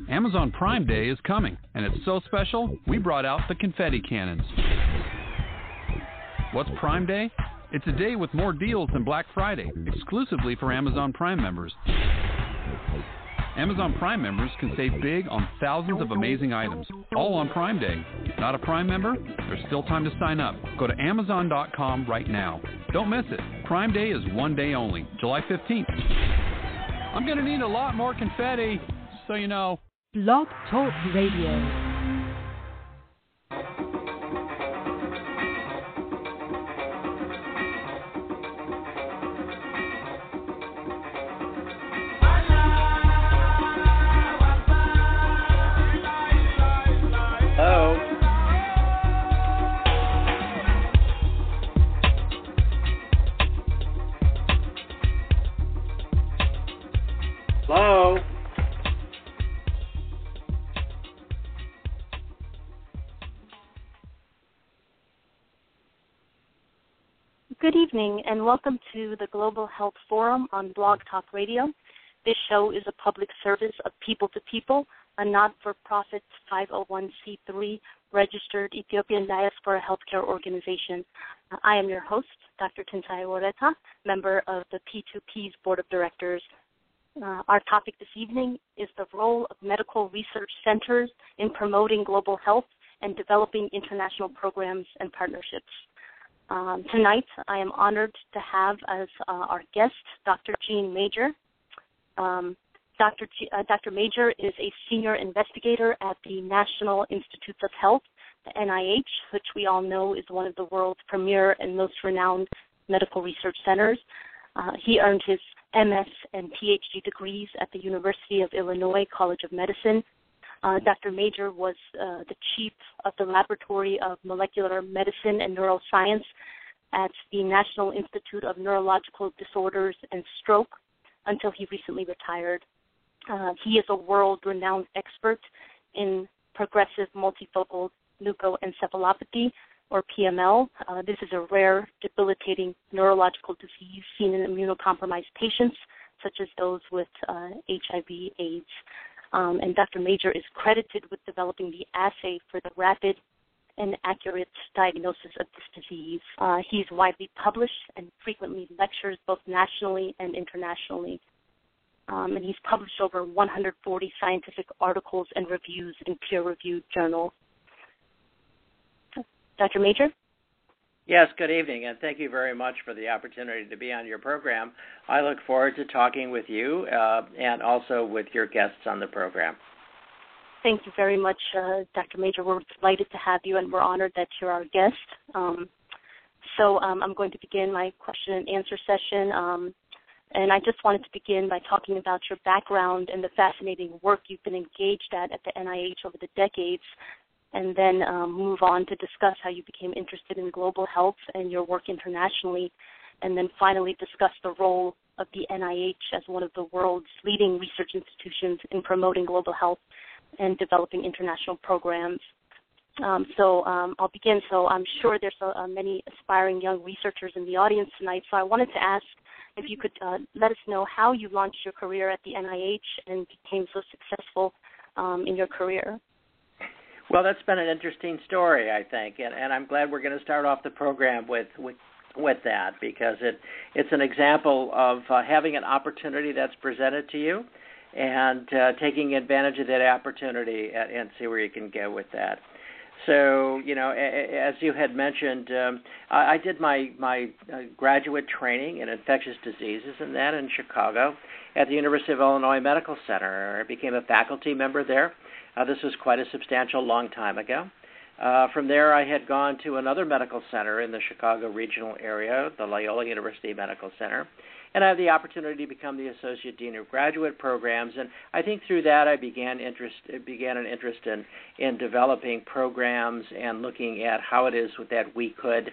Amazon Prime Day is coming, and it's so special, we brought out the confetti cannons. What's Prime Day? It's a day with more deals than Black Friday, exclusively for Amazon Prime members. Amazon Prime members can save big on thousands of amazing items, all on Prime Day. Not a Prime member? There's still time to sign up. Go to Amazon.com right now. Don't miss it. Prime Day is one day only, July 15th. I'm going to need a lot more confetti, so you know. Blog Talk Radio. Good evening, and welcome to the Global Health Forum on Blog Talk Radio. This show is a public service of People to People, a not-for-profit 501c3 registered Ethiopian diaspora healthcare organization. I am your host, Dr. Tintai Woreta, member of the P2P's Board of Directors. Our topic this evening is the role of medical research centers in promoting global health and developing international programs and partnerships. Tonight, I am honored to have as our guest Dr. Jean Major. Dr. Major is a senior investigator at the National Institutes of Health, the NIH, which we all know is one of the world's premier and most renowned medical research centers. He earned his MS and PhD degrees at the University of Illinois College of Medicine. Dr. Major was the chief of the Laboratory of Molecular Medicine and Neuroscience at the National Institute of Neurological Disorders and Stroke until he recently retired. He is a world-renowned expert in progressive multifocal leukoencephalopathy, or PML. This is a rare, debilitating neurological disease seen in immunocompromised patients, such as those with HIV/AIDS. And Dr. Major is credited with developing the assay for the rapid and accurate diagnosis of this disease. He's widely published and frequently lectures both nationally and internationally. And he's published over 140 scientific articles and reviews in peer-reviewed journals. Dr. Major? Yes, good evening, and thank you very much for the opportunity to be on your program. I look forward to talking with you and also with your guests on the program. Thank you very much, Dr. Major. We're delighted to have you, and we're honored that you're our guest. So I'm going to begin my question and answer session, and I just wanted to begin by talking about your background and the fascinating work you've been engaged at the NIH over the decades, and then move on to discuss how you became interested in global health and your work internationally, and then finally discuss the role of the NIH as one of the world's leading research institutions in promoting global health and developing international programs. I'll begin. So I'm sure there's many aspiring young researchers in the audience tonight, so I wanted to ask if you could let us know how you launched your career at the NIH and became so successful in your career. Well, that's been an interesting story, I think, and I'm glad we're going to start off the program with that, because it's an example of having an opportunity that's presented to you and taking advantage of that opportunity and see where you can go with that. So, you know, as you had mentioned, I did my graduate training in infectious diseases and that in Chicago at the University of Illinois Medical Center. I became a faculty member there. This was quite a substantial long time ago. From there, I had gone to another medical center in the Chicago regional area, the Loyola University Medical Center, and I had the opportunity to become the Associate Dean of Graduate Programs. And I think through that, I began an interest in developing programs and looking at how it is that we could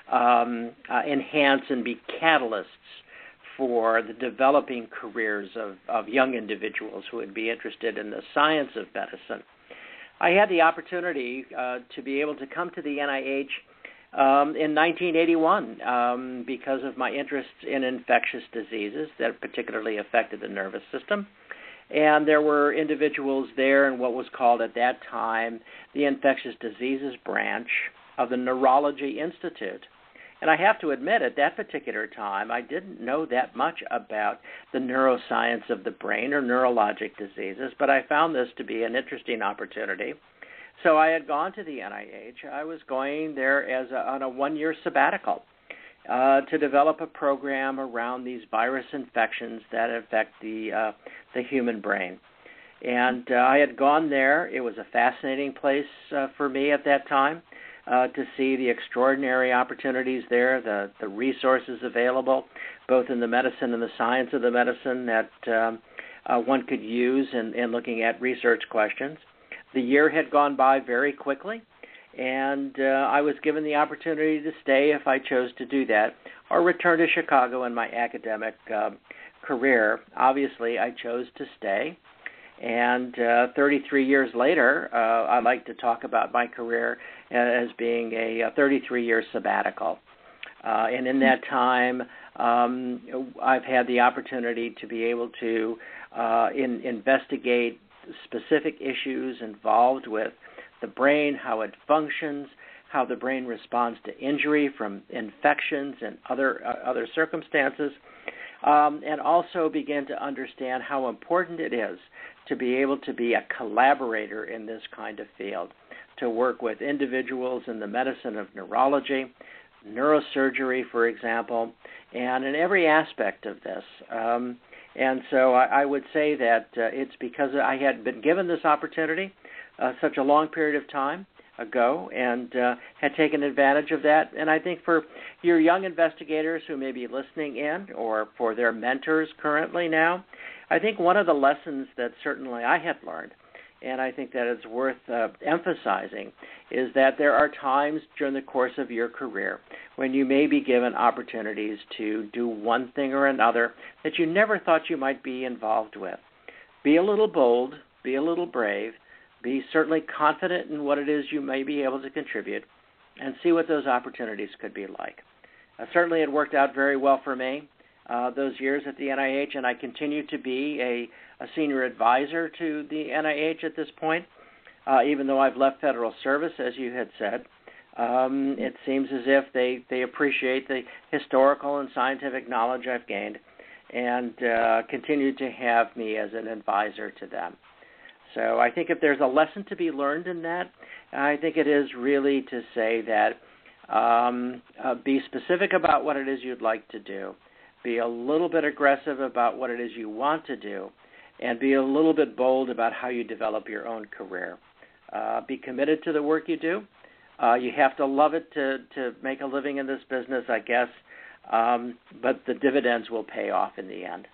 enhance and be catalysts for the developing careers of young individuals who would be interested in the science of medicine. I had the opportunity to be able to come to the NIH in 1981 because of my interest in infectious diseases that particularly affected the nervous system. And there were individuals there in what was called at that time the Infectious Diseases branch of the Neurology Institute. And I have to admit, at that particular time, I didn't know that much about the neuroscience of the brain or neurologic diseases, but I found this to be an interesting opportunity. So I had gone to the NIH. I was going there on a one-year sabbatical to develop a program around these virus infections that affect the human brain. And I had gone there. It was a fascinating place for me at that time to see the extraordinary opportunities there, the resources available, both in the medicine and the science of the medicine that one could use in looking at research questions. The year had gone by very quickly, and I was given the opportunity to stay if I chose to do that, or return to Chicago in my academic career. Obviously, I chose to stay, and 33 years later, I like to talk about my career as being a 33-year sabbatical. And in that time, I've had the opportunity to be able to investigate specific issues involved with the brain, how it functions, how the brain responds to injury from infections and other circumstances, and also begin to understand how important it is to be able to be a collaborator in this kind of field, to work with individuals in the medicine of neurology, neurosurgery, for example, and in every aspect of this. And so I would say that it's because I had been given this opportunity such a long period of time ago and had taken advantage of that. And I think for your young investigators who may be listening in, or for their mentors currently now, I think one of the lessons that certainly I had learned, and I think that it's worth emphasizing, is that there are times during the course of your career when you may be given opportunities to do one thing or another that you never thought you might be involved with. Be a little bold, be a little brave, be certainly confident in what it is you may be able to contribute, and see what those opportunities could be like. Certainly it worked out very well for me those years at the NIH, and I continue to be a senior advisor to the NIH at this point, even though I've left federal service, as you had said. It seems as if they appreciate the historical and scientific knowledge I've gained and continue to have me as an advisor to them. So I think if there's a lesson to be learned in that, I think it is really to say that be specific about what it is you'd like to do, be a little bit aggressive about what it is you want to do, and be a little bit bold about how you develop your own career. Be committed to the work you do. You have to love it to make a living in this business, I guess, but the dividends will pay off in the end.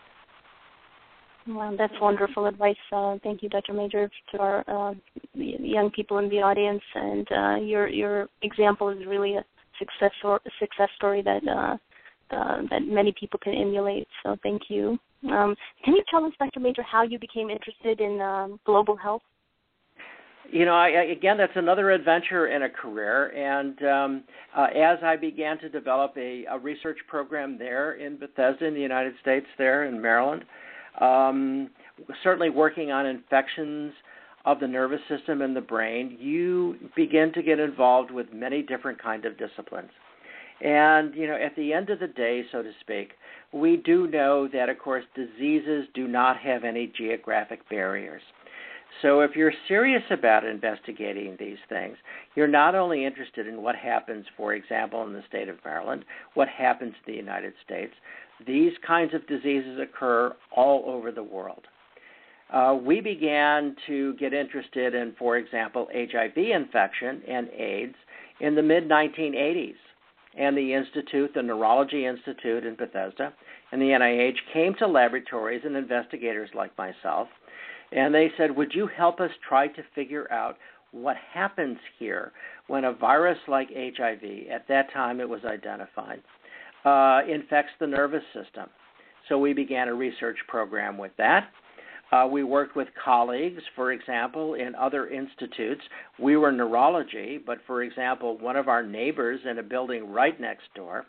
Well, that's wonderful advice. Thank you, Dr. Major, to our young people in the audience. And your example is really a success story that many people can emulate. So thank you. Can you tell us, Dr. Major, how you became interested in global health? You know, again, that's another adventure in a career. And as I began to develop a research program there in Bethesda in the United States, there in Maryland, certainly working on infections of the nervous system and the brain, you begin to get involved with many different kinds of disciplines. And, you know, at the end of the day, so to speak, we do know that, of course, diseases do not have any geographic barriers. So if you're serious about investigating these things, you're not only interested in what happens, for example, in the state of Maryland, what happens in the United States. These kinds of diseases occur all over the world. We began to get interested in, for example, HIV infection and AIDS in the mid-1980s. And the Institute, the Neurology Institute in Bethesda, and the NIH came to laboratories and investigators like myself, and they said, would you help us try to figure out what happens here when a virus like HIV, at that time it was identified, infects the nervous system? So we began a research program with that. We worked with colleagues, for example, in other institutes. We were neurology, but, for example, one of our neighbors in a building right next door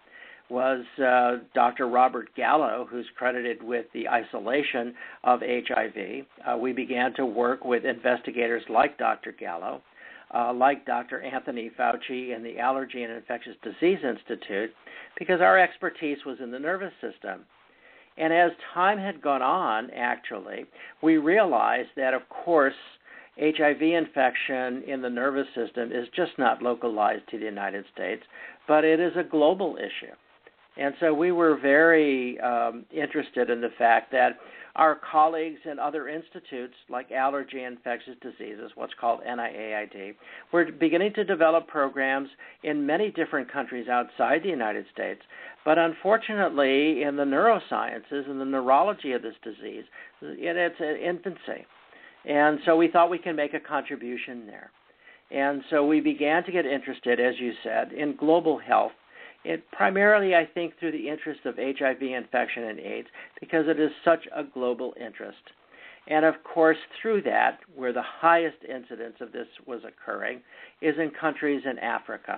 was Dr. Robert Gallo, who's credited with the isolation of HIV. We began to work with investigators like Dr. Gallo, like Dr. Anthony Fauci and the Allergy and Infectious Disease Institute, because our expertise was in the nervous system. And as time had gone on, actually, we realized that, of course, HIV infection in the nervous system is just not localized to the United States, but it is a global issue. And so we were very interested in the fact that our colleagues in other institutes like Allergy and Infectious Diseases, what's called NIAID, were beginning to develop programs in many different countries outside the United States. But unfortunately, in the neurosciences and the neurology of this disease, in its infancy. And so we thought we can make a contribution there. And so we began to get interested, as you said, in global health. It primarily, I think, through the interest of HIV infection and AIDS, because it is such a global interest. And of course, through that, where the highest incidence of this was occurring is in countries in Africa.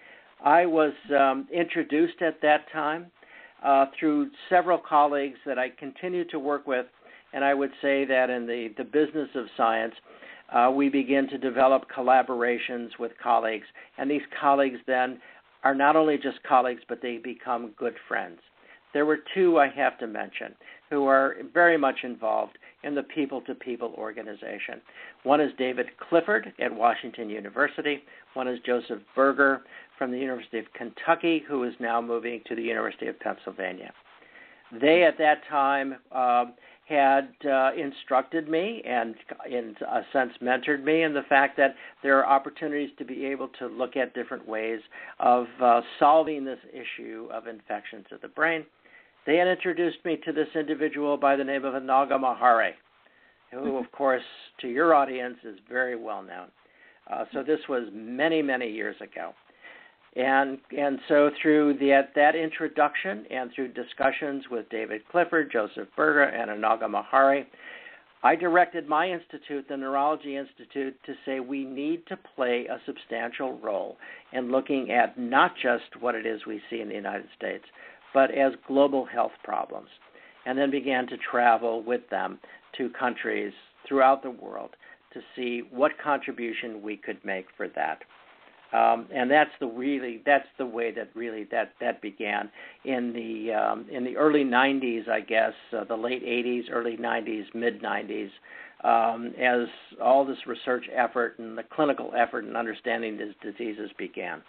I was introduced at that time through several colleagues that I continue to work with, and I would say that in the business of science, we begin to develop collaborations with colleagues, and these colleagues then are not only just colleagues, but they become good friends. There were two I have to mention who are very much involved in the people-to-people organization. One is David Clifford at Washington University. One is Joseph Berger from the University of Kentucky, who is now moving to the University of Pennsylvania. They, at that time, had instructed me and, in a sense, mentored me in the fact that there are opportunities to be able to look at different ways of solving this issue of infections of the brain. They had introduced me to this individual by the name of Anaga Mahare, who, of course, to your audience is very well known. So this was many, many years ago. And so through that introduction and through discussions with David Clifford, Joseph Berger, and Anaga Mahare, I directed my institute, the Neurology Institute, to say we need to play a substantial role in looking at not just what it is we see in the United States, but as global health problems, and then began to travel with them to countries throughout the world to see what contribution we could make for that. And that's the way that began in the early 90s, I guess, the late 80s, early 90s, mid 90s, as all this research effort and the clinical effort in understanding these diseases began.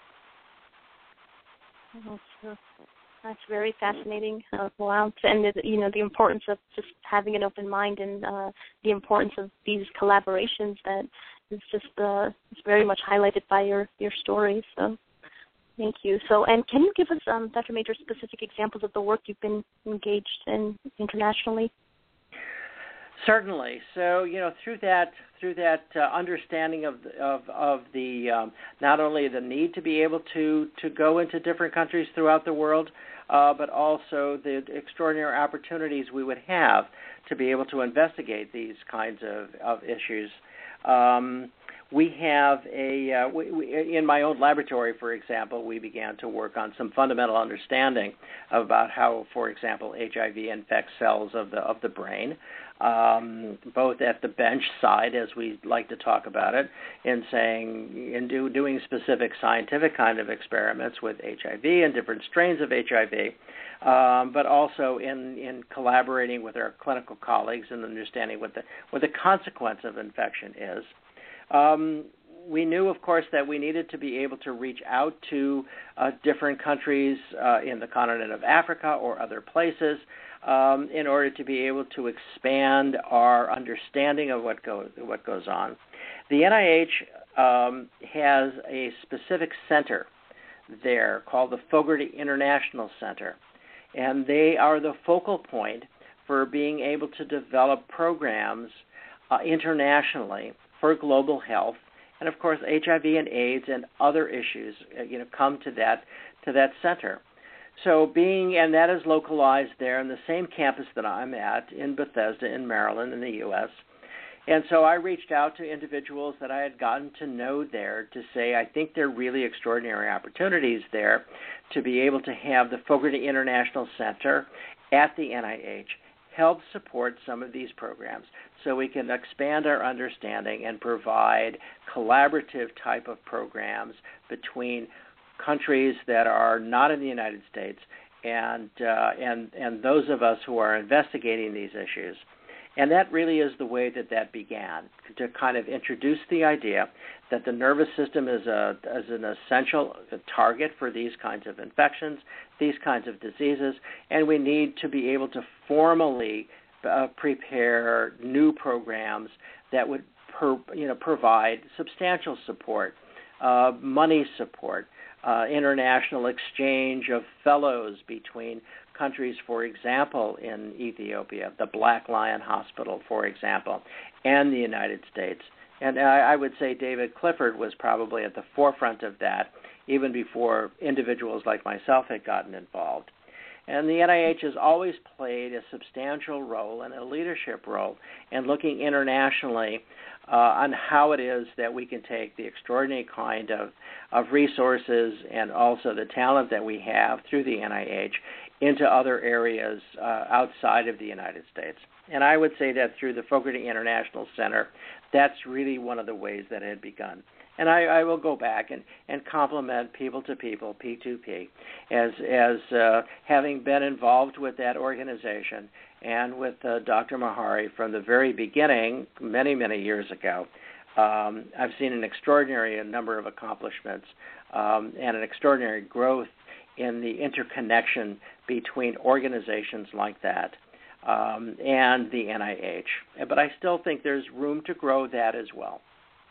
That's very fascinating. Wow, and the importance of just having an open mind and the importance of these collaborations that is just it's very much highlighted by your story. So, thank you. So, and can you give us, Dr. Major, specific examples of the work you've been engaged in internationally? Certainly. So, through that understanding of the not only the need to be able to go into different countries throughout the world, but also the extraordinary opportunities we would have to be able to investigate these kinds of issues. We have in my own laboratory, for example, we began to work on some fundamental understanding about how, for example, HIV infects cells of the brain, both at the bench side, as we like to talk about it, doing specific scientific kind of experiments with HIV and different strains of HIV, but also in collaborating with our clinical colleagues and understanding what the consequence of infection is. We knew, of course, that we needed to be able to reach out to different countries in the continent of Africa or other places in order to be able to expand our understanding of what goes on. The NIH has a specific center there called the Fogarty International Center, and they are the focal point for being able to develop programs internationally for global health, and of course HIV and AIDS and other issues, come to that center. So and that is localized there in the same campus that I'm at in Bethesda in Maryland in the U.S. And so I reached out to individuals that I had gotten to know there to say, I think there are really extraordinary opportunities there to be able to have the Fogarty International Center at the NIH help support some of these programs so we can expand our understanding and provide collaborative type of programs between countries that are not in the United States and those of us who are investigating these issues. And that really is the way that began, to kind of introduce the idea that the nervous system is an essential target for these kinds of infections, these kinds of diseases, and we need to be able to formally prepare new programs that would provide substantial support, money support, international exchange of fellows between countries, for example, in Ethiopia, the Black Lion Hospital, for example, and the United States. And I would say David Clifford was probably at the forefront of that, even before individuals like myself had gotten involved. And the NIH has always played a substantial role and a leadership role in looking internationally on how it is that we can take the extraordinary kind of resources and also the talent that we have through the NIH into other areas outside of the United States. And I would say that through the Fogarty International Center, that's really one of the ways that it had begun. And I will go back and compliment People to People, P2P, as having been involved with that organization and with Dr. Mahari from the very beginning, many, many years ago. I've seen an extraordinary number of accomplishments and an extraordinary growth in the interconnection between organizations like that and the NIH. But I still think there's room to grow that as well.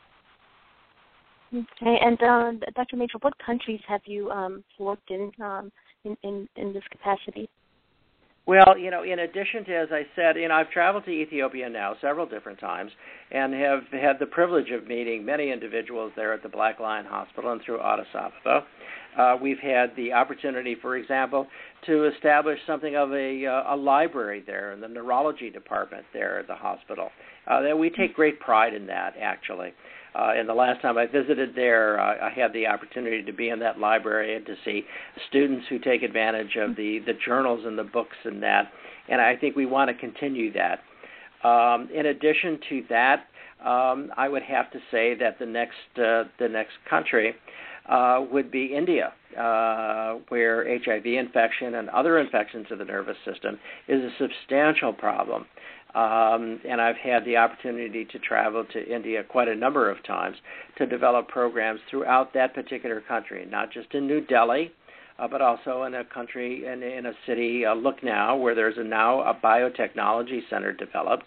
Okay, and Dr. Major, what countries have you worked in this capacity? Well, in addition to, as I said, I've traveled to Ethiopia now several different times and have had the privilege of meeting many individuals there at the Black Lion Hospital and through Addis Ababa. We've had the opportunity, for example, to establish something of a library there in the neurology department there at the hospital. That we take great pride in that, actually. And the last time I visited there, I had the opportunity to be in that library and to see students who take advantage of the journals and the books and that. And I think we want to continue that. In addition to that, I would have to say that the next country would be India, where HIV infection and other infections of the nervous system is a substantial problem. And I've had the opportunity to travel to India quite a number of times to develop programs throughout that particular country, not just in New Delhi, but also in a country, in a city, Lucknow, where there's now a biotechnology center developed,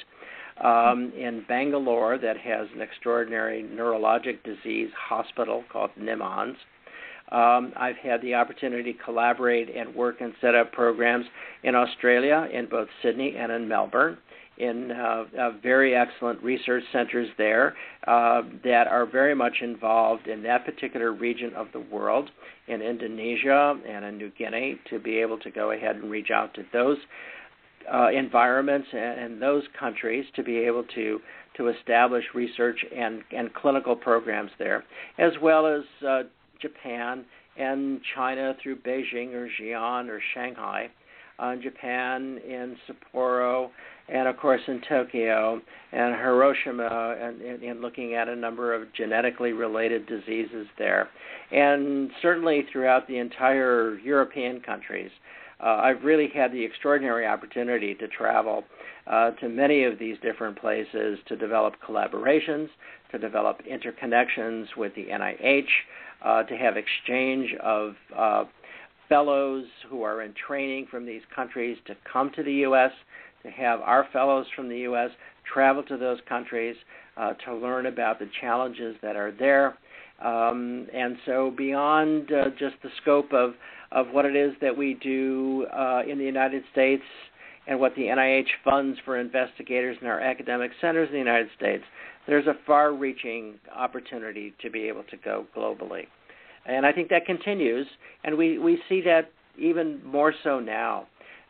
in Bangalore that has an extraordinary neurologic disease hospital called NIMHANS. I've had the opportunity to collaborate and work and set up programs in Australia, in both Sydney and in Melbourne, in very excellent research centers there that are very much involved in that particular region of the world, in Indonesia and in New Guinea, to be able to go ahead and reach out to those environments and those countries to be able to establish research and clinical programs there, as well as Japan and China through Beijing or Xi'an or Shanghai, Japan in Sapporo, and of course in Tokyo and Hiroshima, and looking at a number of genetically related diseases there. And certainly throughout the entire European countries, I've really had the extraordinary opportunity to travel to many of these different places to develop collaborations, to develop interconnections with the NIH, to have exchange of fellows who are in training from these countries to come to the U.S., to have our fellows from the U.S. travel to those countries to learn about the challenges that are there. And so beyond just the scope of what it is that we do in the United States and what the NIH funds for investigators in our academic centers in the United States, there's a far-reaching opportunity to be able to go globally. And I think that continues, and we see that even more so now.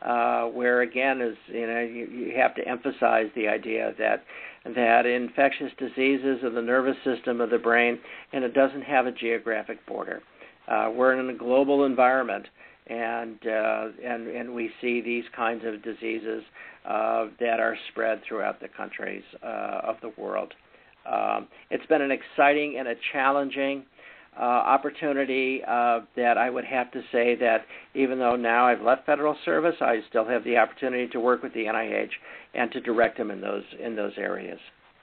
where again is you have to emphasize the idea that infectious diseases of the nervous system of the brain, and it doesn't have a geographic border. We're in a global environment, and we see these kinds of diseases that are spread throughout the countries of the world. It's been an exciting and a challenging opportunity that I would have to say that even though now I've left federal service, I still have the opportunity to work with the NIH and to direct them in those areas.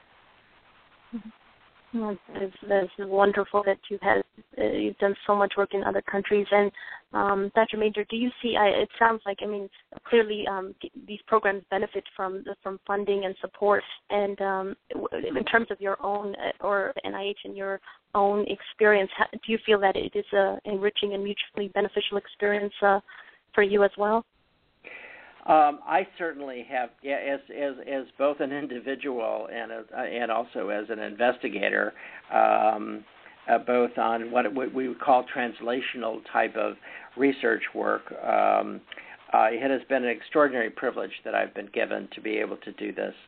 Well, that's wonderful that you've done so much work in other countries. And Dr. Major, do you see? It sounds like clearly these programs benefit from funding and support. And in terms of your own or NIH and your own experience, do you feel that it is an enriching and mutually beneficial experience for you as well? I certainly have, as both an individual and also as an investigator, both on what we would call translational type of research work. It has been an extraordinary privilege that I've been given to be able to do this.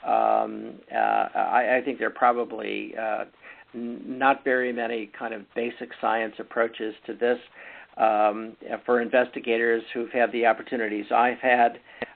I think there are probably not very many kind of basic science approaches to this. For investigators who've had the opportunities I've had,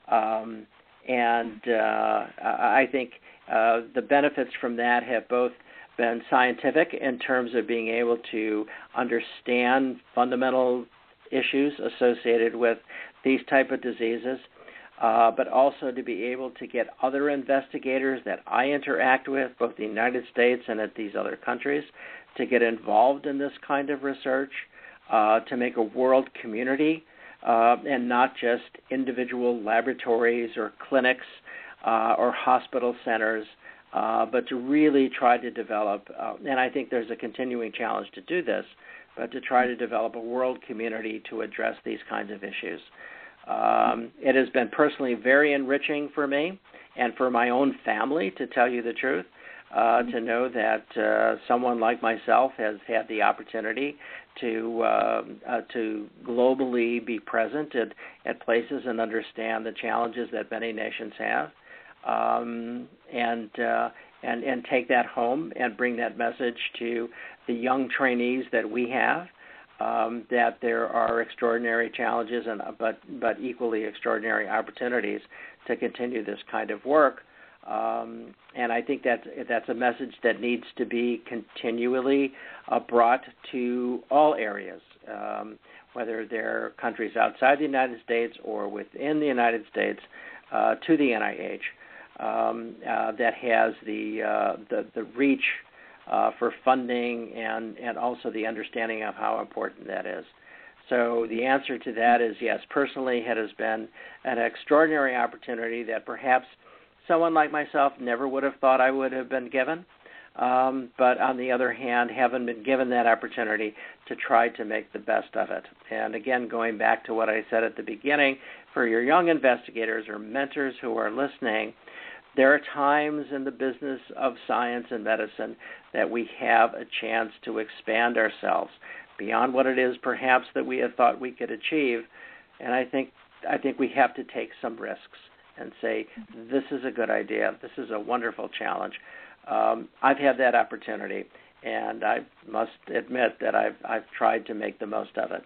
and I think the benefits from that have both been scientific in terms of being able to understand fundamental issues associated with these type of diseases, but also to be able to get other investigators that I interact with, both in the United States and at these other countries, to get involved in this kind of research. To make a world community and not just individual laboratories or clinics or hospital centers, but to really try to develop, and I think there's a continuing challenge to do this, but to try to develop a world community to address these kinds of issues. It has been personally very enriching for me and for my own family, to tell you the truth, to know that someone like myself has had the opportunity to globally be present at places and understand the challenges that many nations have, and take that home and bring that message to the young trainees that we have, that there are extraordinary challenges but equally extraordinary opportunities to continue this kind of work. And I think that's a message that needs to be continually brought to all areas, whether they're countries outside the United States or within the United States, to the NIH, that has the reach for funding and also the understanding of how important that is. So the answer to that is yes. Personally, it has been an extraordinary opportunity that perhaps someone like myself never would have thought I would have been given, but on the other hand, haven't been given that opportunity to try to make the best of it. And again, going back to what I said at the beginning, for your young investigators or mentors who are listening, there are times in the business of science and medicine that we have a chance to expand ourselves beyond what it is perhaps that we had thought we could achieve. And I think we have to take some risks and say, this is a good idea, this is a wonderful challenge. I've had that opportunity, and I must admit that I've tried to make the most of it.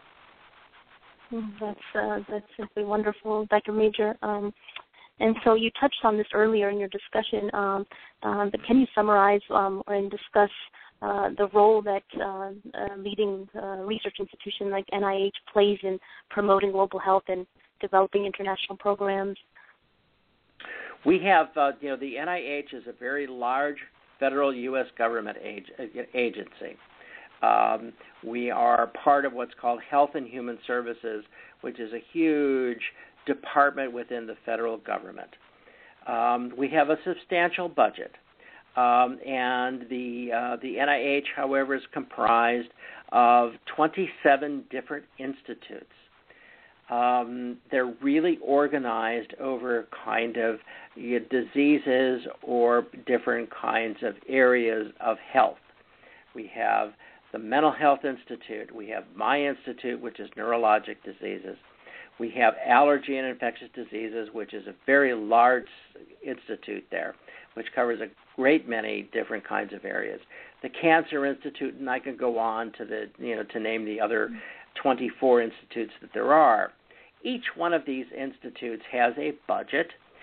That's simply wonderful, Dr. Major. And so you touched on this earlier in your discussion, but can you summarize and discuss the role that a leading research institution like NIH plays in promoting global health and developing international programs? We have, the NIH is a very large federal U.S. government agency. We are part of what's called Health and Human Services, which is a huge department within the federal government. We have a substantial budget, and the NIH, however, is comprised of 27 different institutes. They're really organized over kind of diseases or different kinds of areas of health. We have the Mental Health Institute. We have my institute, which is neurologic diseases. We have allergy and infectious diseases, which is a very large institute there, which covers a great many different kinds of areas. The Cancer Institute, and I could go on to to name the other 24 institutes that there are. Each one of these institutes has a budget,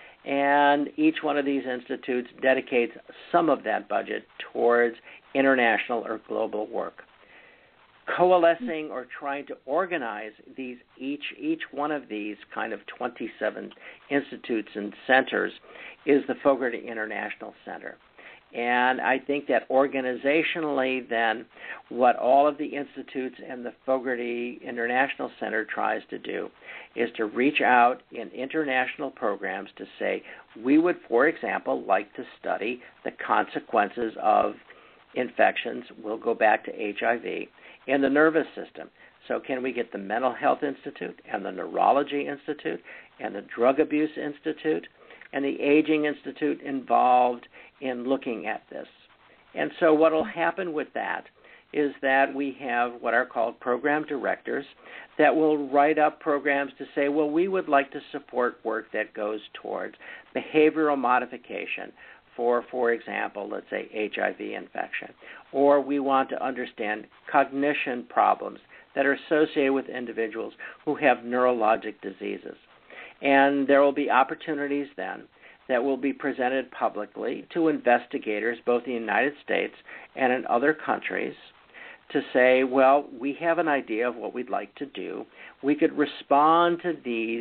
and each one of these institutes dedicates some of that budget towards international or global work. Coalescing or trying to organize each one of these kind of 27 institutes and centers is the Fogarty International Center. And I think that organizationally then what all of the institutes and the Fogarty International Center tries to do is to reach out in international programs to say, we would, for example, like to study the consequences of infections. We'll go back to HIV in the nervous system. So can we get the Mental Health Institute and the Neurology Institute and the Drug Abuse Institute and the Aging Institute involved in looking at this? And so what will happen with that is that we have what are called program directors that will write up programs to say, well, we would like to support work that goes towards behavioral modification for example, let's say HIV infection, or we want to understand cognition problems that are associated with individuals who have neurologic diseases. And there will be opportunities then that will be presented publicly to investigators, both in the United States and in other countries, to say, well, we have an idea of what we'd like to do. We could respond to these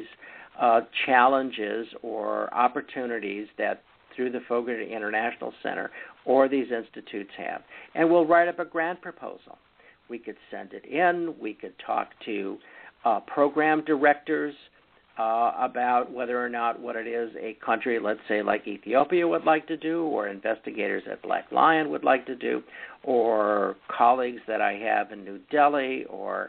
challenges or opportunities that through the Fogarty International Center or these institutes have. And we'll write up a grant proposal. We could send it in. We could talk to program directors about whether or not what it is a country, let's say like Ethiopia, would like to do, or investigators at Black Lion would like to do, or colleagues that I have in New Delhi or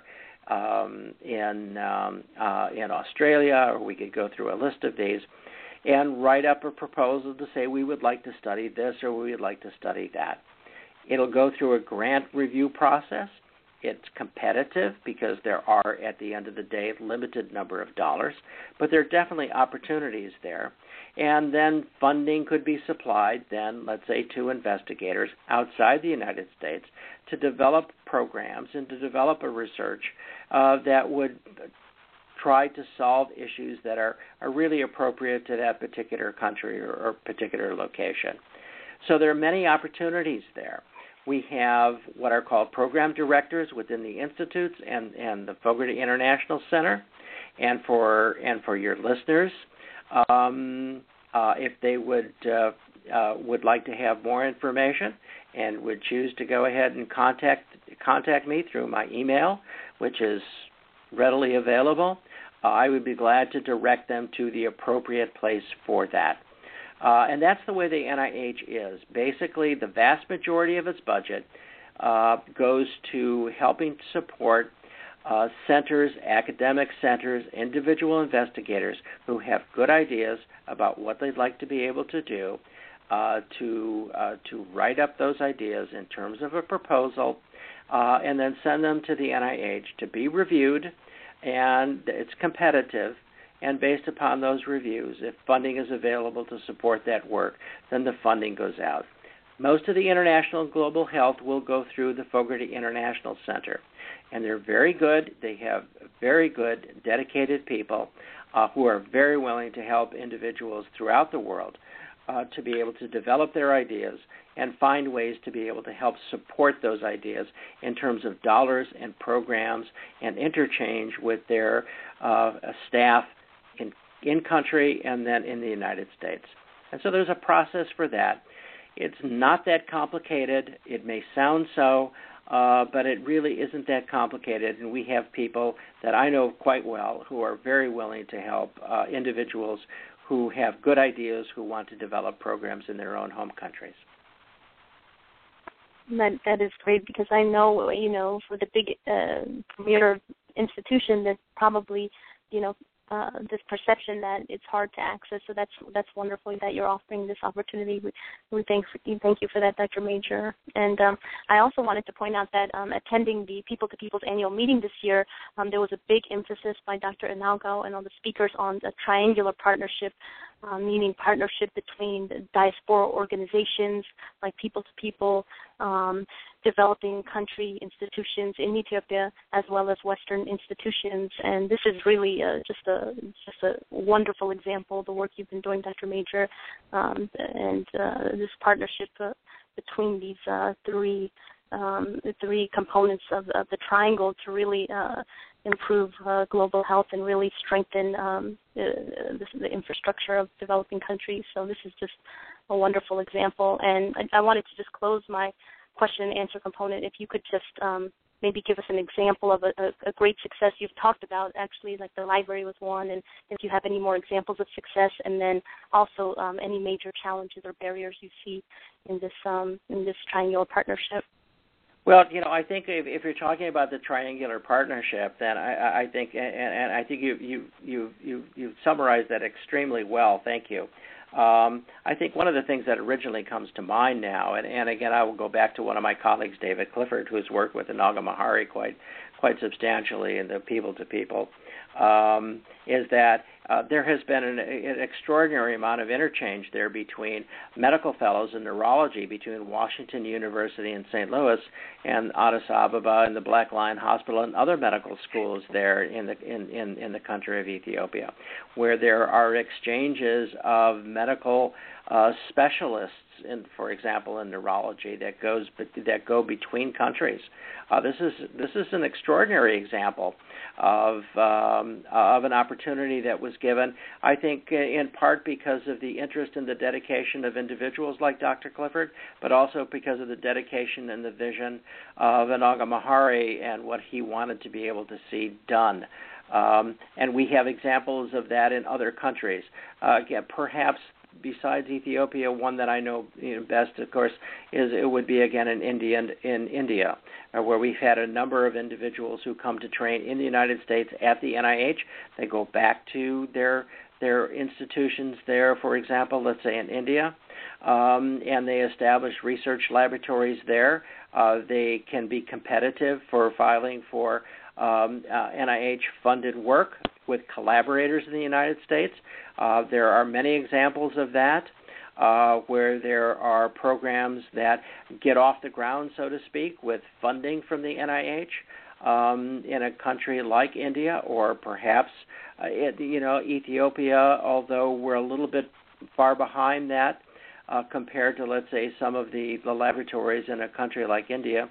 in Australia, or we could go through a list of these and write up a proposal to say we would like to study this or we would like to study that. It'll go through a grant review process. It's competitive because there are, at the end of the day, a limited number of dollars, but there are definitely opportunities there. And then funding could be supplied then, let's say, to investigators outside the United States to develop programs and to develop a research that would try to solve issues that are really appropriate to that particular country or particular location. So there are many opportunities there. We have what are called program directors within the institutes and the Fogarty International Center. And for your listeners, if they would like to have more information and would choose to go ahead and contact me through my email, which is readily available, I would be glad to direct them to the appropriate place for that. And that's the way the NIH is. Basically, the vast majority of its budget goes to helping support centers, academic centers, individual investigators who have good ideas about what they'd like to be able to do, to write up those ideas in terms of a proposal, and then send them to the NIH to be reviewed. And it's competitive, and based upon those reviews, if funding is available to support that work, then the funding goes out. Most of the international and global health will go through the Fogarty International Center, and they're very good. They have very good, dedicated people who are very willing to help individuals throughout the world to be able to develop their ideas and find ways to be able to help support those ideas in terms of dollars and programs and interchange with their staff in country and then in the United States. And so there's a process for that. It's not that complicated. It may sound so, but it really isn't that complicated. And we have people that I know quite well who are very willing to help individuals who have good ideas, who want to develop programs in their own home countries. That is great, because I know, for the big premier institution, that probably, this perception that it's hard to access. So that's wonderful that you're offering this opportunity. We thank you for that, Dr. Major. And I also wanted to point out that attending the People to People's annual meeting this year, there was a big emphasis by Dr. Hidalgo and all the speakers on the triangular partnership, meaning partnership between the diaspora organizations like People to People, developing country institutions in Ethiopia, as well as Western institutions. And this is really just a wonderful example of the work you've been doing, Dr. Major, and this partnership between these three components of the triangle to really improve global health and really strengthen the infrastructure of developing countries. So this is just a wonderful example. And I wanted to just close my question and answer component. If you could just maybe give us an example of a great success you've talked about, actually, like the library was one, and if you have any more examples of success, and then also any major challenges or barriers you see in this triangular partnership. Well, I think if you're talking about the triangular partnership, then I think, and I think you summarized that extremely well. Thank you. I think one of the things that originally comes to mind now, and again, I will go back to one of my colleagues, David Clifford, who's worked with the Naga Mahari quite substantially in the People to People, is that there has been an extraordinary amount of interchange there between medical fellows in neurology between Washington University in St. Louis and Addis Ababa and the Black Lion Hospital and other medical schools there in the country of Ethiopia, where there are exchanges of medical specialists, for example, in neurology that go between countries. This is an extraordinary example of an opportunity that was given, I think, in part because of the interest and the dedication of individuals like Dr. Clifford, but also because of the dedication and the vision of Naga Mahari and what he wanted to be able to see done. And we have examples of that in other countries. Perhaps besides Ethiopia, one that I know best, of course, would be again in India, where we've had a number of individuals who come to train in the United States at the NIH. They go back to their institutions there, for example, let's say in India, and they establish research laboratories there. They can be competitive for filing for NIH-funded work with collaborators in the United States. There are many examples of that where there are programs that get off the ground, so to speak, with funding from the NIH in a country like India or perhaps Ethiopia, although we're a little bit far behind that compared to, let's say, some of the laboratories in a country like India.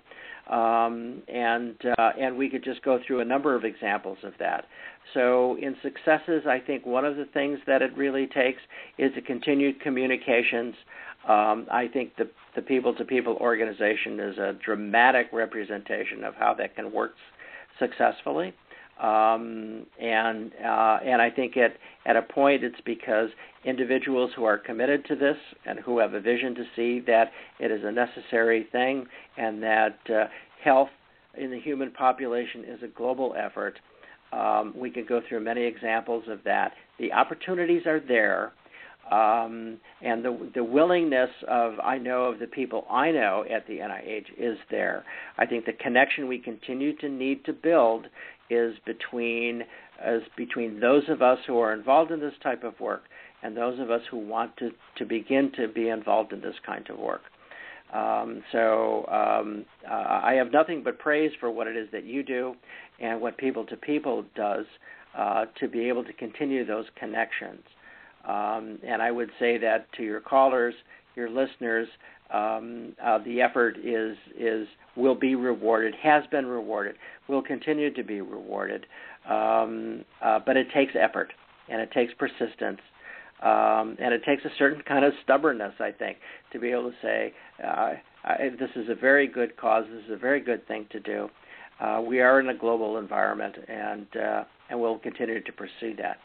And we could just go through a number of examples of that. So in successes, I think one of the things that it really takes is the continued communications. I think the People-to-People organization is a dramatic representation of how that can work successfully. And I think at a point it's because individuals who are committed to this and who have a vision to see that it is a necessary thing and that health in the human population is a global effort. We could go through many examples of that. The opportunities are there, and the willingness of the people I know at the NIH is there. I think the connection we continue to need to build is between those of us who are involved in this type of work and those of us who want to begin to be involved in this kind of work. I have nothing but praise for what it is that you do and what People to People does to be able to continue those connections. And I would say that to your callers, your listeners, the effort will be rewarded, has been rewarded, will continue to be rewarded. But it takes effort and it takes persistence. And it takes a certain kind of stubbornness, I think, to be able to say, this is a very good cause, this is a very good thing to do. We are in a global environment, and we'll continue to pursue that.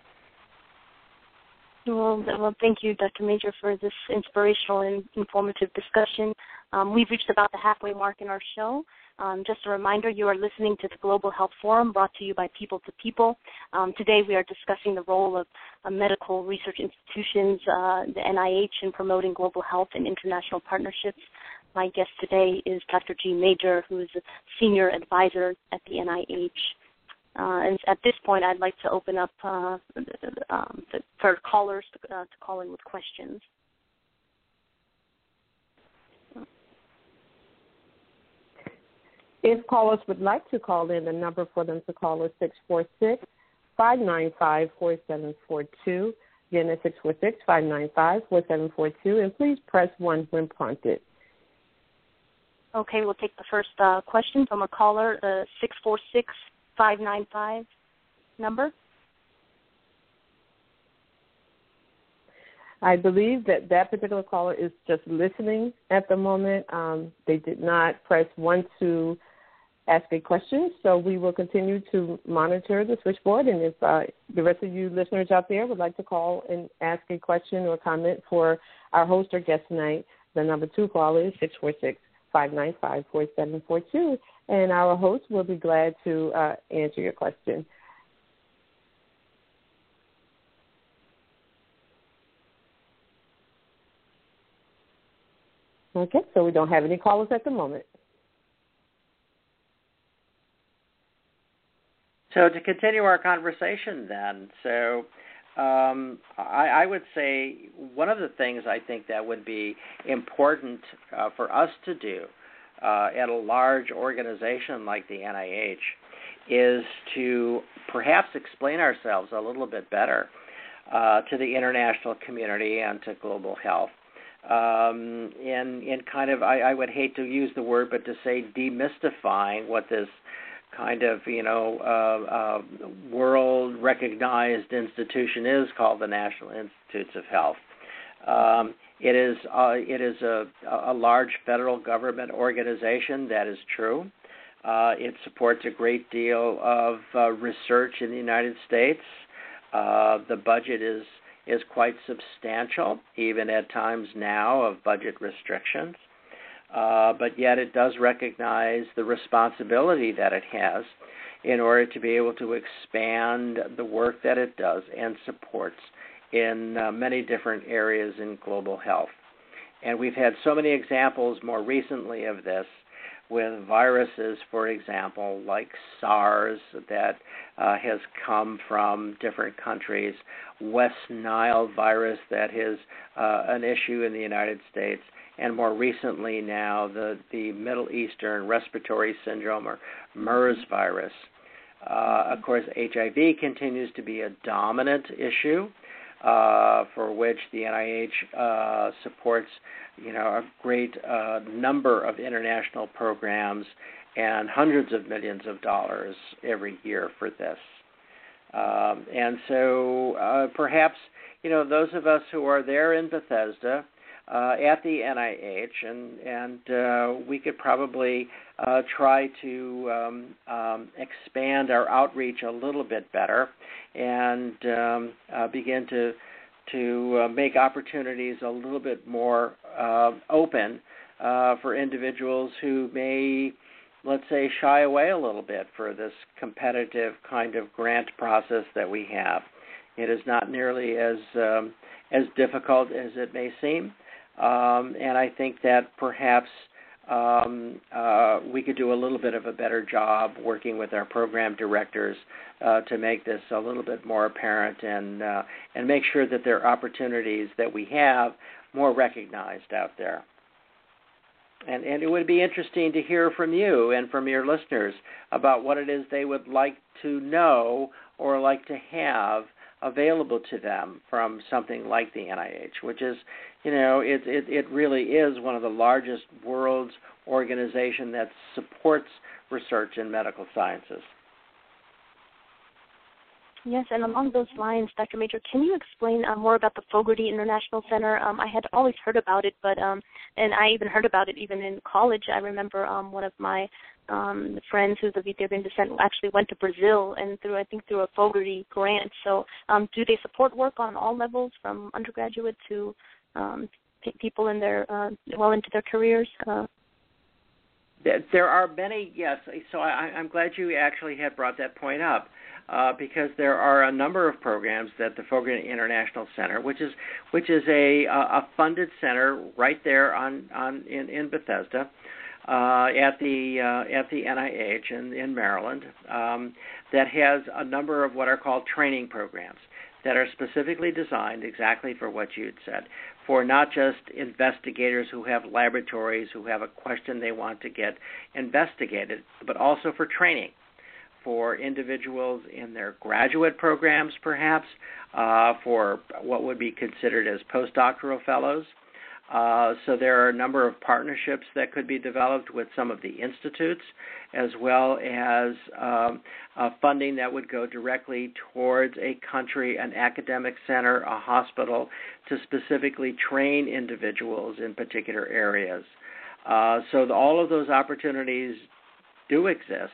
Well, thank you, Dr. Major, for this inspirational and informative discussion. We've reached about the halfway mark in our show. Just a reminder, you are listening to the Global Health Forum brought to you by People to People. Today we are discussing the role of medical research institutions, the NIH, in promoting global health and international partnerships. My guest today is Dr. G. Major, who is a senior advisor at the NIH. And at this point, I'd like to open up for callers to call in with questions. If callers would like to call in, the number for them to call is 646-595-4742. Again, that's 646-595-4742. And please press 1 when prompted. Okay, we'll take the first question from a caller, 646-595 number. I believe that particular caller is just listening at the moment. They did not press 1 to ask a question, so we will continue to monitor the switchboard. And if the rest of you listeners out there would like to call and ask a question or comment for our host or guest tonight, the number 2 caller is 646-595-4742, and our host will be glad to answer your question. Okay, so we don't have any callers at the moment. So to continue our conversation then, I would say one of the things I think that would be important for us to do at a large organization like the NIH is to perhaps explain ourselves a little bit better to the international community and to global health. In kind of, I would hate to use the word, but to say demystifying what this kind of, world-recognized institution is called the National Institutes of Health. It is a large federal government organization, that is true. It supports a great deal of research in the United States. The budget is quite substantial, even at times now of budget restrictions. But yet it does recognize the responsibility that it has in order to be able to expand the work that it does and supports in many different areas in global health. And we've had so many examples more recently of this with viruses, for example, like SARS that has come from different countries, West Nile virus that is an issue in the United States, and more recently now the Middle Eastern Respiratory Syndrome or MERS virus. Of course, HIV continues to be a dominant issue for which the NIH supports, a great number of international programs and hundreds of millions of dollars every year for this. And so perhaps, those of us who are there in Bethesda at the NIH, and we could probably try to expand our outreach a little bit better and begin to make opportunities a little bit more open for individuals who may, let's say, shy away a little bit for this competitive kind of grant process that we have. It is not nearly as difficult as it may seem. And I think that perhaps we could do a little bit of a better job working with our program directors to make this a little bit more apparent and make sure that there are opportunities that we have more recognized out there. And it would be interesting to hear from you and from your listeners about what it is they would like to know or like to have available to them from something like the NIH, which is, it really is one of the largest world's organization that supports research in medical sciences. Yes, and along those lines, Dr. Major, can you explain more about the Fogarty International Center? I had always heard about it, but and I even heard about it even in college. I remember one of my friends who's of Ethiopian descent actually went to Brazil and through a Fogarty grant. So do they support work on all levels from undergraduate to people in their well into their careers? There are many, yes. So I'm glad you actually had brought that point up, because there are a number of programs that the Fogarty International Center, which is a funded center right there in Bethesda, at the NIH in Maryland, that has a number of what are called training programs that are specifically designed exactly for what you had said, for not just investigators who have laboratories, who have a question they want to get investigated, but also for training for individuals in their graduate programs, perhaps, for what would be considered as postdoctoral fellows. So there are a number of partnerships that could be developed with some of the institutes, as well as funding that would go directly towards a country, an academic center, a hospital, to specifically train individuals in particular areas. So all of those opportunities do exist.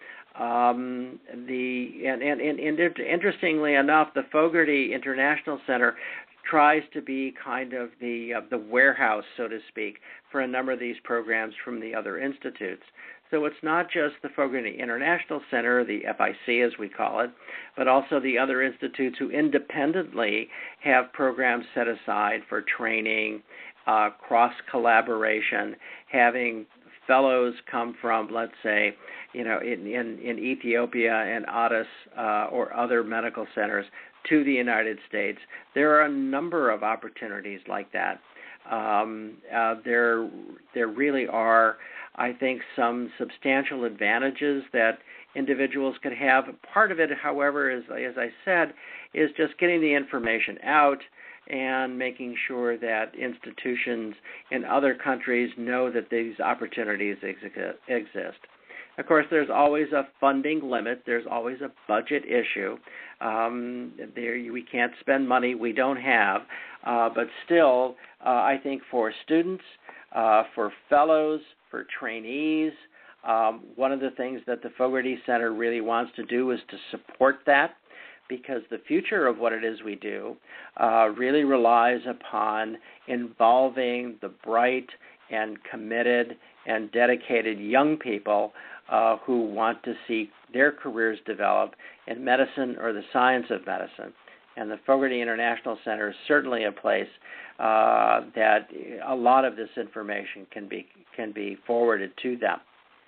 Interestingly enough, the Fogarty International Center tries to be kind of the warehouse, so to speak, for a number of these programs from the other institutes. So it's not just the Fogarty International Center, the FIC as we call it, but also the other institutes who independently have programs set aside for training, cross-collaboration, having fellows come from, let's say, in Ethiopia and Addis or other medical centers to the United States. There are a number of opportunities like that. There really are, I think, some substantial advantages that individuals could have. Part of it, however, as I said, is just getting the information out and making sure that institutions in other countries know that these opportunities exist. Of course, there's always a funding limit. There's always a budget issue. We can't spend money we don't have. But still, I think for students, for fellows, for trainees, one of the things that the Fogarty Center really wants to do is to support that, because the future of what it is we do really relies upon involving the bright and committed and dedicated young people who want to see their careers develop in medicine or the science of medicine. And the Fogarty International Center is certainly a place that a lot of this information can be forwarded to them.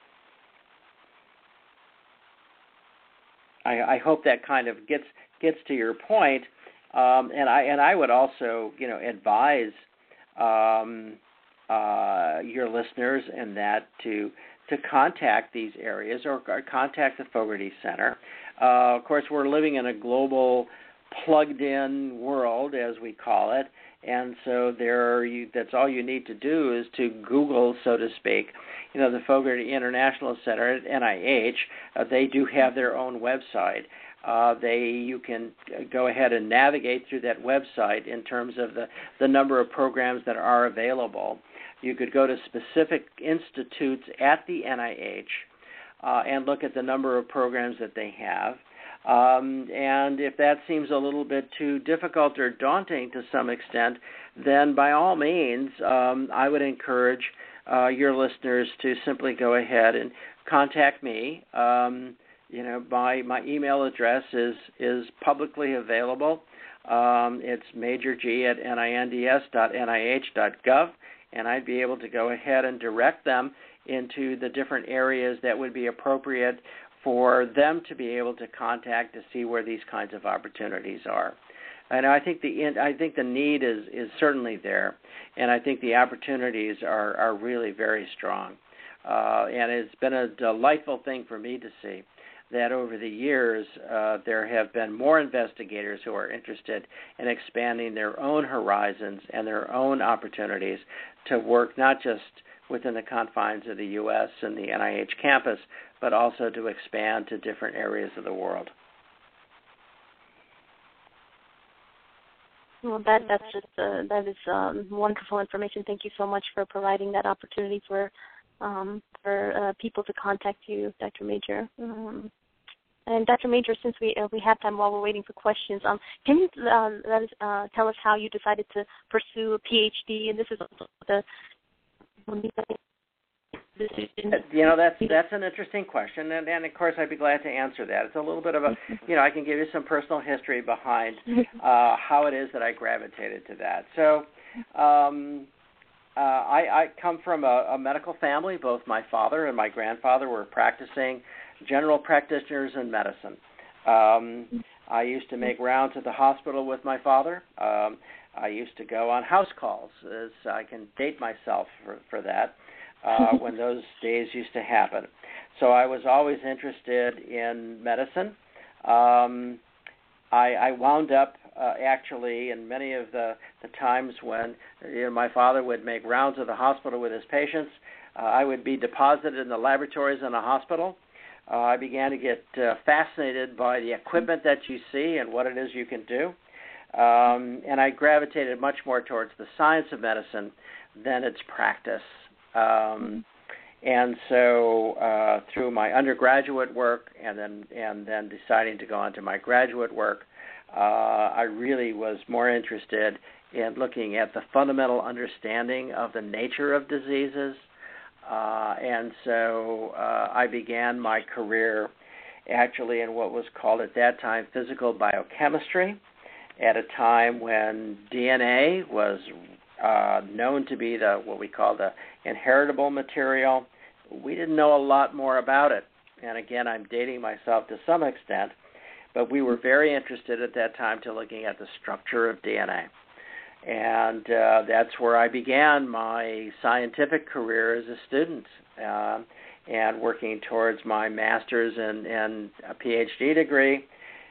I hope that kind of gets to your point, and I would also advise your listeners in that to contact these areas or contact the Fogarty Center. Of course, we're living in a global plugged-in world, as we call it, and so that's all you need to do is to Google, so to speak, the Fogarty International Center at NIH. They do have their own website. You can go ahead and navigate through that website in terms of the number of programs that are available. You could go to specific institutes at the NIH and look at the number of programs that they have. And if that seems a little bit too difficult or daunting to some extent, then by all means, I would encourage your listeners to simply go ahead and contact me. My email address is publicly available. It's majorg@ninds.nih.gov, and I'd be able to go ahead and direct them into the different areas that would be appropriate for them to be able to contact to see where these kinds of opportunities are. And I think the need is certainly there, and I think the opportunities are really very strong. And it's been a delightful thing for me to see that over the years there have been more investigators who are interested in expanding their own horizons and their own opportunities to work not just within the confines of the U.S. and the NIH campus, but also to expand to different areas of the world. Well, that is wonderful information. Thank you so much for providing that opportunity for people to contact you, Dr. Major. And Dr. Major, since we have time while we're waiting for questions, can you tell us how you decided to pursue a PhD? And this is also the that's an interesting question, and of course I'd be glad to answer that. It's a little bit of a, I can give you some personal history behind how it is that I gravitated to that. So I come from a medical family. Both my father and my grandfather were practicing general practitioners in medicine. I used to make rounds at the hospital with my father. I used to go on house calls, as I can date myself for that. When those days used to happen. So I was always interested in medicine. I wound up actually in many of the times when my father would make rounds of the hospital with his patients, I would be deposited in the laboratories in the hospital. I began to get fascinated by the equipment that you see and what it is you can do. And I gravitated much more towards the science of medicine than its practice. And so through my undergraduate work and then deciding to go on to my graduate work, I really was more interested in looking at the fundamental understanding of the nature of diseases. And so I began my career actually in what was called at that time physical biochemistry, at a time when DNA was known to be what we call the inheritable material. We didn't know a lot more about it. And again, I'm dating myself to some extent, but we were very interested at that time to looking at the structure of DNA. And that's where I began my scientific career as a student and working towards my master's and a PhD degree.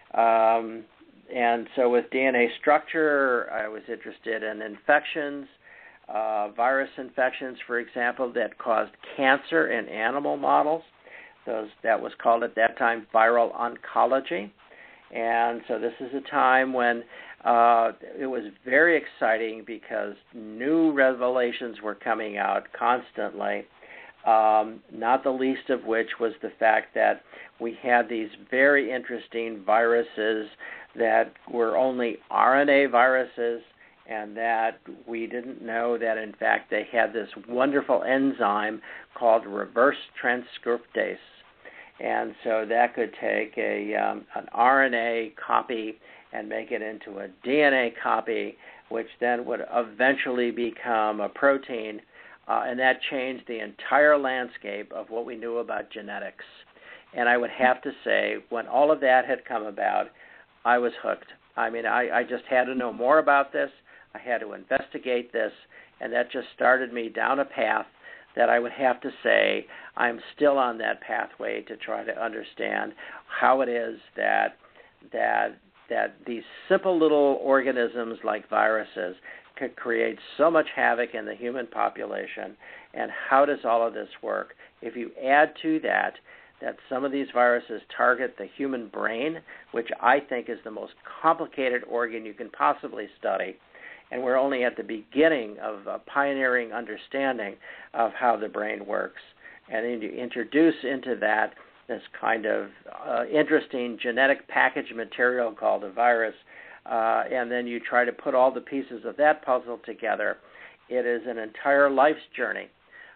And so with DNA structure, I was interested in infections, virus infections, for example, that caused cancer in animal models. That was called at that time viral oncology. And so this is a time when it was very exciting because new revelations were coming out constantly, not the least of which was the fact that we had these very interesting viruses that were only RNA viruses, and that we didn't know that, in fact, they had this wonderful enzyme called reverse transcriptase. And so that could take an RNA copy and make it into a DNA copy, which then would eventually become a protein, and that changed the entire landscape of what we knew about genetics. And I would have to say, when all of that had come about, I was hooked. I mean, I just had to know more about this. I had to investigate this, and that just started me down a path that I would have to say I'm still on that pathway to try to understand how it is that these simple little organisms like viruses could create so much havoc in the human population, and how does all of this work? If you add to that some of these viruses target the human brain, which I think is the most complicated organ you can possibly study, and we're only at the beginning of a pioneering understanding of how the brain works. And then you introduce into that this kind of interesting genetic package material called a virus, and then you try to put all the pieces of that puzzle together. It is an entire life's journey.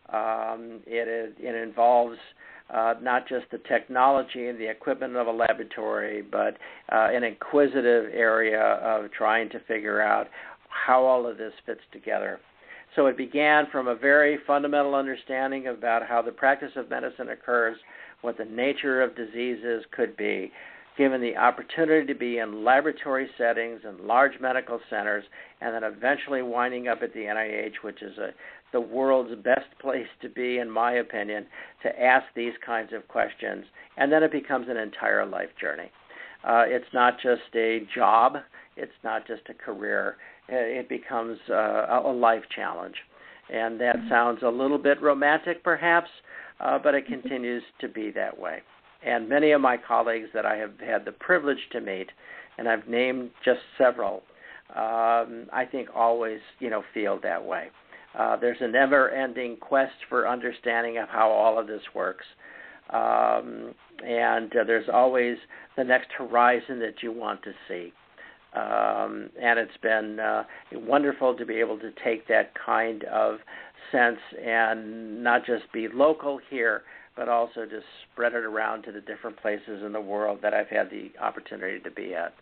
It involves not just the technology and the equipment of a laboratory, but an inquisitive area of trying to figure out how all of this fits together. So it began from a very fundamental understanding about how the practice of medicine occurs, what the nature of diseases could be, given the opportunity to be in laboratory settings and large medical centers, and then eventually winding up at the NIH, which is the world's best place to be, in my opinion, to ask these kinds of questions. And then it becomes an entire life journey. It's not just a job. It's not just a career. It becomes a life challenge. And that sounds a little bit romantic, perhaps, but it continues to be that way. And many of my colleagues that I have had the privilege to meet, and I've named just several, I think always, feel that way. There's a never-ending quest for understanding of how all of this works. and there's always the next horizon that you want to see. And it's been wonderful to be able to take that kind of sense and not just be local here, but also just spread it around to the different places in the world that I've had the opportunity to be at.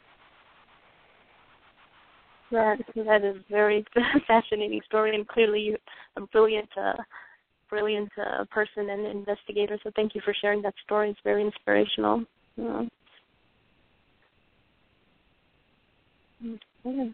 That is a very fascinating story, and clearly you're a brilliant person and investigator. So thank you for sharing that story. It's very inspirational. Okay.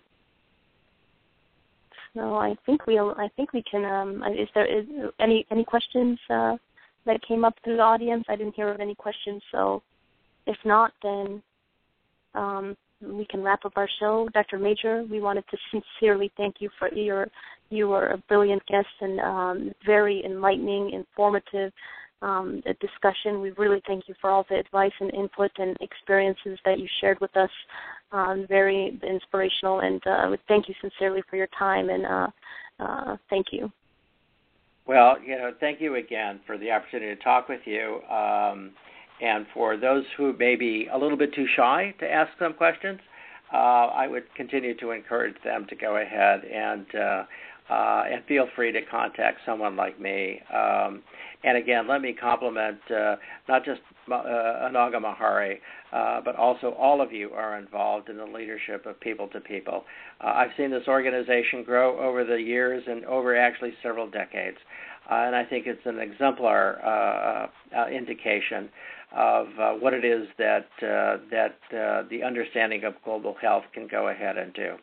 So I think we can. Is there any questions that came up through the audience? I didn't hear of any questions. So if not, then we can wrap up our show. Dr. Major, we wanted to sincerely thank you for you were a brilliant guest and very enlightening, informative discussion. We really thank you for all the advice and input and experiences that you shared with us. Very inspirational, and thank you sincerely for your time, and thank you. Well, thank you again for the opportunity to talk with you. And for those who may be a little bit too shy to ask some questions, I would continue to encourage them to go ahead and feel free to contact someone like me. And again, let me compliment not just Anaga Mahari, but also all of you are involved in the leadership of People to People. I've seen this organization grow over the years and over actually several decades. And I think it's an exemplar indication of what it is that the understanding of global health can go ahead and do.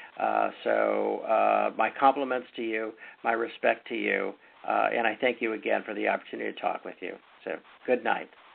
So my compliments to you, my respect to you, and I thank you again for the opportunity to talk with you. So good night.